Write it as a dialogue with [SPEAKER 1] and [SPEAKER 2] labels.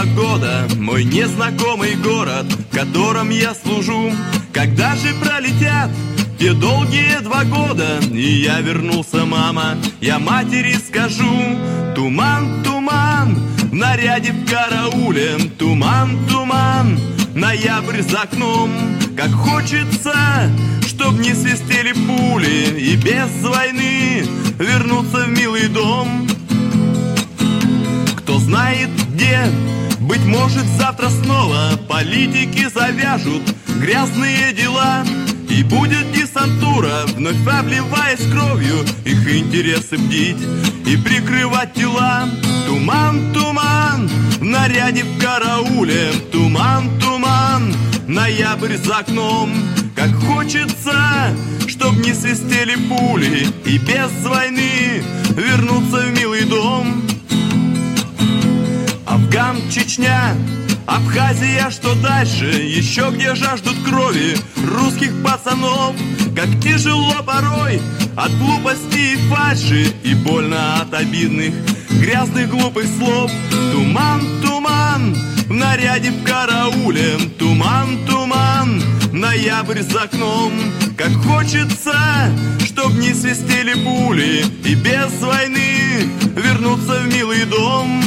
[SPEAKER 1] года мой незнакомый город, в котором я служу. Когда же пролетят те долгие 2 года, и я вернулся, мама, я матери скажу: туман, туман, в наряде в карауле, туман, туман, ноябрь за окном. Как хочется, чтоб не свистели пули, и без войны вернуться в милый дом. Кто знает где, быть может завтра снова политики завяжут грязные дела, и будет десантура, вновь обливаясь кровью, их интересы бдить и прикрывать тела. Туман, туман, в наряде в карауле, туман, туман, ноябрь за окном. Как хочется, чтоб не свистели пули, и без войны вернуться в милый дом. Афган, Чечня, Абхазия, что дальше? Еще где жаждут крови русских пацанов. Как тяжело порой от глупости и фальши, и больно от обидных грязных глупых слов. Туман, туман, в наряде в карауле, туман, туман, ноябрь за окном. Как хочется, чтоб не свистели пули, и без войны вернуться в милый дом.